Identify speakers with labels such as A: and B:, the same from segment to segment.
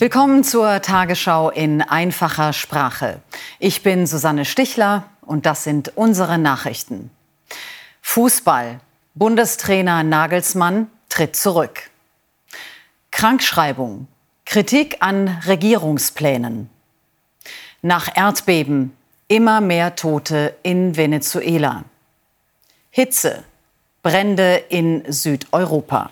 A: Willkommen zur Tagesschau in einfacher Sprache. Ich bin Susanne Stichler und das sind unsere Nachrichten. Fußball. Bundestrainer Nagelsmann tritt zurück. Krankschreibung. Kritik an Regierungsplänen. Nach Erdbeben. Immer mehr Tote in Venezuela. Hitze. Brände in Südeuropa.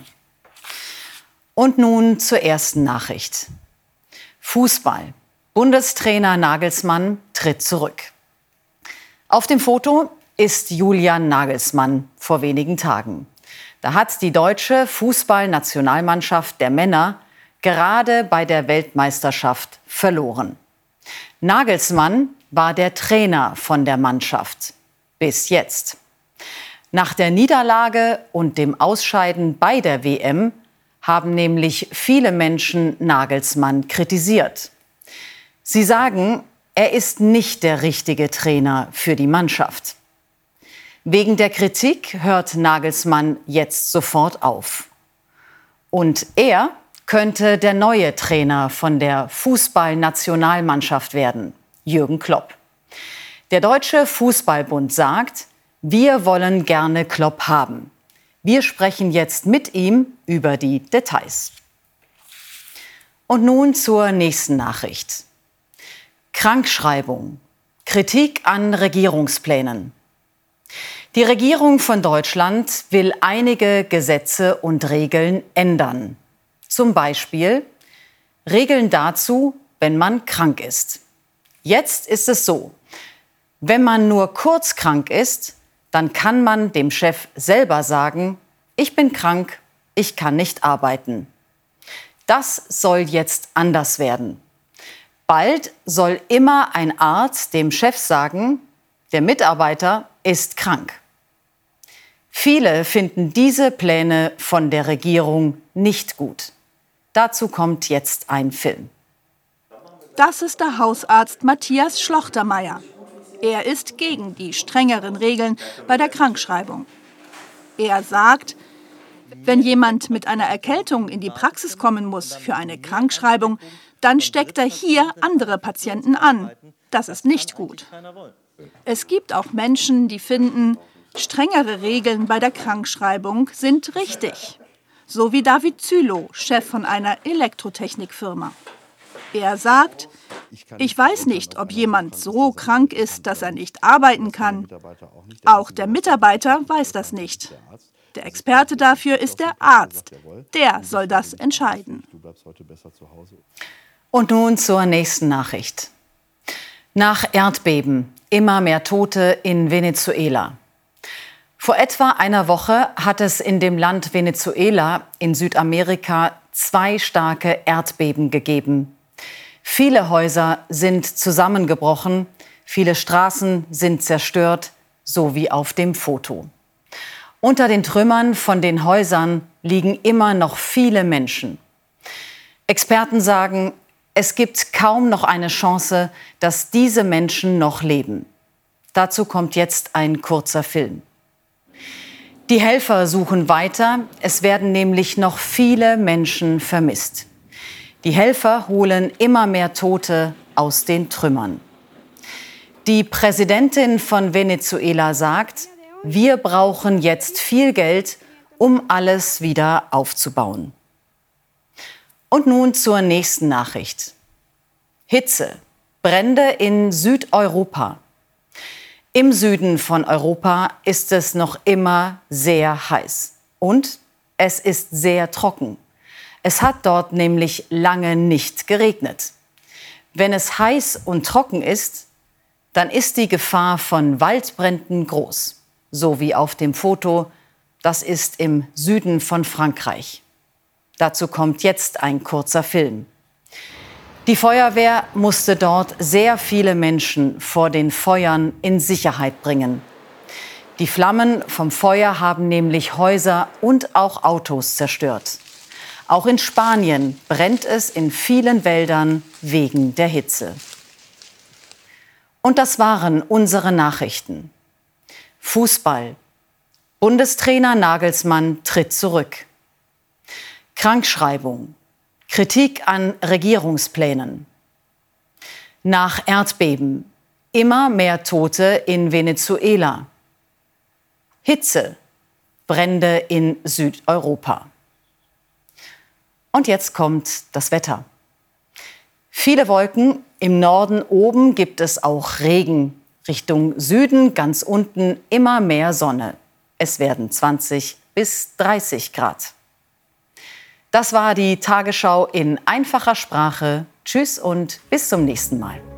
A: Und nun zur ersten Nachricht. Fußball. Bundestrainer Nagelsmann tritt zurück. Auf dem Foto ist Julian Nagelsmann vor wenigen Tagen. Da hat die deutsche Fußballnationalmannschaft der Männer gerade bei der Weltmeisterschaft verloren. Nagelsmann war der Trainer von der Mannschaft. Bis jetzt. Nach der Niederlage und dem Ausscheiden bei der WM haben nämlich viele Menschen Nagelsmann kritisiert. Sie sagen, er ist nicht der richtige Trainer für die Mannschaft. Wegen der Kritik hört Nagelsmann jetzt sofort auf. Und er könnte der neue Trainer von der Fußballnationalmannschaft werden, Jürgen Klopp. Der Deutsche Fußballbund sagt, wir wollen gerne Klopp haben. Wir sprechen jetzt mit ihm über die Details. Und nun zur nächsten Nachricht. Krankschreibung. Kritik an Regierungsplänen. Die Regierung von Deutschland will einige Gesetze und Regeln ändern. Zum Beispiel Regeln dazu, wenn man krank ist. Jetzt ist es so, wenn man nur kurz krank ist, dann kann man dem Chef selber sagen, ich bin krank, ich kann nicht arbeiten. Das soll jetzt anders werden. Bald soll immer ein Arzt dem Chef sagen, der Mitarbeiter ist krank. Viele finden diese Pläne von der Regierung nicht gut. Dazu kommt jetzt ein Film.
B: Das ist der Hausarzt Matthias Schlochtermeier. Er ist gegen die strengeren Regeln bei der Krankschreibung. Er sagt, wenn jemand mit einer Erkältung in die Praxis kommen muss für eine Krankschreibung, dann steckt er hier andere Patienten an. Das ist nicht gut. Es gibt auch Menschen, die finden, strengere Regeln bei der Krankschreibung sind richtig. So wie David Zülow, Chef von einer Elektrotechnikfirma. Er sagt, ich weiß nicht, ob jemand so krank ist, dass er nicht arbeiten kann. Auch der Mitarbeiter weiß das nicht. Der Experte dafür ist der Arzt. Der soll das entscheiden.
A: Und nun zur nächsten Nachricht. Nach Erdbeben immer mehr Tote in Venezuela. Vor etwa einer Woche hat es in dem Land Venezuela in Südamerika 2 starke Erdbeben gegeben. Viele Häuser sind zusammengebrochen, viele Straßen sind zerstört, so wie auf dem Foto. Unter den Trümmern von den Häusern liegen immer noch viele Menschen. Experten sagen, es gibt kaum noch eine Chance, dass diese Menschen noch leben. Dazu kommt jetzt ein kurzer Film. Die Helfer suchen weiter, es werden nämlich noch viele Menschen vermisst. Die Helfer holen immer mehr Tote aus den Trümmern. Die Präsidentin von Venezuela sagt, wir brauchen jetzt viel Geld, um alles wieder aufzubauen. Und nun zur nächsten Nachricht. Hitze. Brände in Südeuropa. Im Süden von Europa ist es noch immer sehr heiß. Und es ist sehr trocken. Es hat dort nämlich lange nicht geregnet. Wenn es heiß und trocken ist, dann ist die Gefahr von Waldbränden groß. So wie auf dem Foto, das ist im Süden von Frankreich. Dazu kommt jetzt ein kurzer Film. Die Feuerwehr musste dort sehr viele Menschen vor den Feuern in Sicherheit bringen. Die Flammen vom Feuer haben nämlich Häuser und auch Autos zerstört. Auch in Spanien brennt es in vielen Wäldern wegen der Hitze. Und das waren unsere Nachrichten. Fußball. Bundestrainer Nagelsmann tritt zurück. Krankschreibung. Kritik an Regierungsplänen. Nach Erdbeben immer mehr Tote in Venezuela. Hitze, Brände in Südeuropa. Und jetzt kommt das Wetter. Viele Wolken, im Norden oben gibt es auch Regen. Richtung Süden, ganz unten, immer mehr Sonne. Es werden 20 bis 30 Grad. Das war die Tagesschau in einfacher Sprache. Tschüss und bis zum nächsten Mal.